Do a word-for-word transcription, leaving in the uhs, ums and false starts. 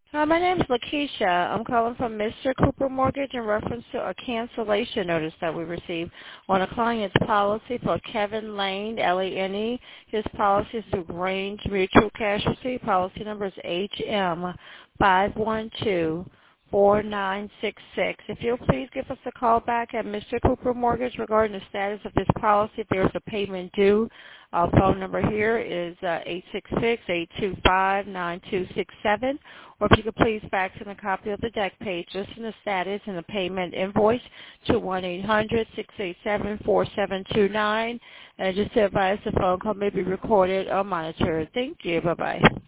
Hi, my name is Lakeisha. I'm calling from Mister Cooper Mortgage in reference to a cancellation notice that we received on a client's policy for Kevin Lane, L A N E. His policy is through Grange Mutual Casualty. Policy number is H M five one two four nine six six. If you'll please give us a call back at Mister Cooper Mortgage regarding the status of this policy, if there's a payment due. Our phone number here is uh, eight six six, eight two five, nine two six seven. Or if you could please fax in a copy of the deck page, just in the status and the payment invoice to one eight hundred, six eight seven, four seven two nine. And just to advise, the phone call may be recorded or monitored. Thank you. Bye-bye.